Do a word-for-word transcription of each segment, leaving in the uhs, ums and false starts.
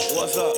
What's up?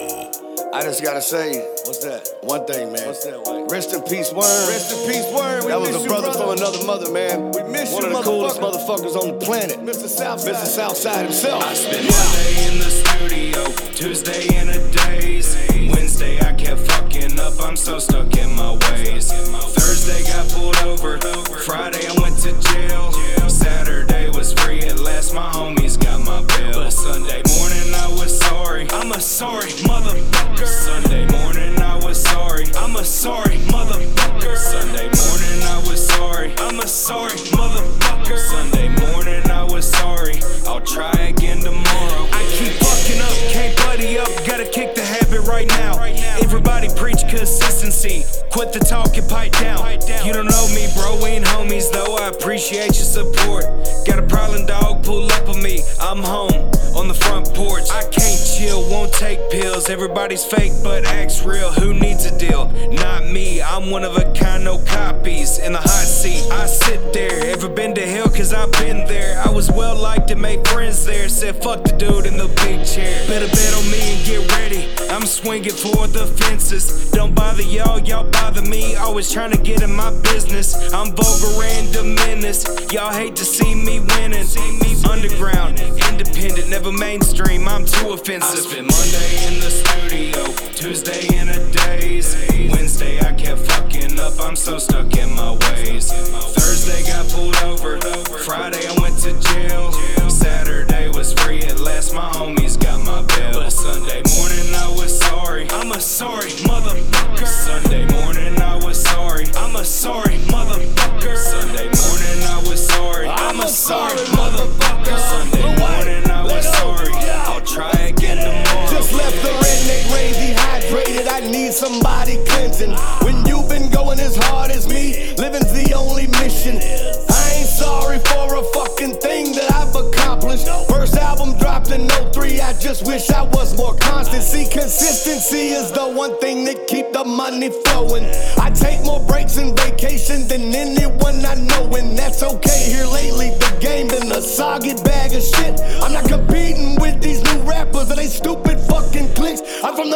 I just gotta say, what's that? One thing, man. What's that, Wayne? Rest in peace, Worm. Rest in pease, Worm. That was a brother from another mother, man. We miss One you, of the coolest motherfuckers on the planet. Mister Southside. Mister Southside himself. I spent Monday in the studio, Tuesday in a daze. Wednesday I kept fucking up, I'm so stuck in my ways. Thursday got pulled over, Friday I went to jail. Saturday was free at last, my homies got my bail. Sunday morning I was sorry, I'm a sorry motherfucker. Sunday morning I was sorry, I'm a sorry motherfucker. Sunday morning I was sorry, I'm a sorry motherfucker. Sunday morning I was sorry, I'll try again tomorrow. I keep fucking up, can't buddy up, gotta kick the habit right now. Everybody preach consistency, quit the talk and pipe down. You don't know me, bro, we ain't homies though, I appreciate your support. Got a problem, dog, pull up on me, I'm home on the front porch. I can't chill, won't take pills, everybody's fake but acts real. Who needs a deal? Not me, I'm one of a kind, no copies. In the hot seat, I sit there. Ever been to hell? Cause I've been there. I was well liked and made friends there. Said fuck the dude in the big chair. Better bet on me and get ready, I'm swinging for the fences. Don't bother y'all, y'all bother me. Always trying to get in my business. I'm vulgar and a menace. Y'all hate to see me winning. Underground, independent, never mainstream, I'm too offensive. I spent Monday in the studio, Tuesday in a daze. Wednesday I kept fucking up, I'm so stuck in my ways. Thursday got pulled over, Friday I went to jail. Saturday was free at last, my homies got my bail. Sunday morning I was sorry, I'm a sorry motherfucker. Sunday morning I was sorry, I'm a sorry motherfucker. Sunday morning I was sorry, I'm a sorry motherfucker. Sunday morning I was sorry, I'll try again tomorrow. Just left the redneck rain dehydrated, I need somebody cleansing. When you've been going as hard as me, living's the only mission. I ain't sorry for a fucking thing that I've accomplished. First album dropped in oh three, I just wish I was more constant. See, consistency is the one thing that keep the money flowing. I take more breaks and vacation than anyone I know, and that's okay. Here lately, the game been a soggy bag of shit. I'm not competing with these new rappers or they stupid fucking clicks. I'm from the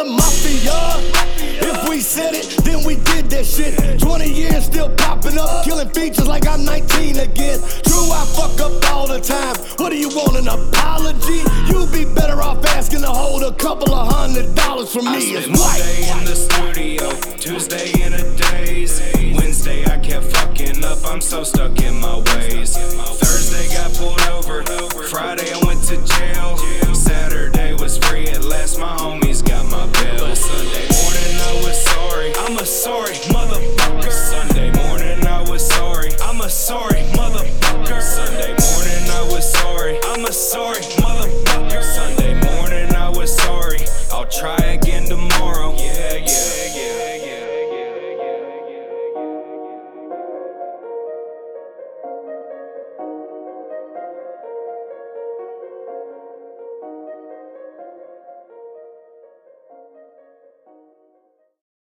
mafia. If we said it, then we did that shit. twenty years still popping up, killing features like I'm nineteen again. True, I fuck up all the time. What do you want, an apology? You'd be better off asking to hold a couple of hundred dollars from me. I spent Monday in the studio, Tuesday in a daze. Wednesday I kept fucking up, I'm so stuck in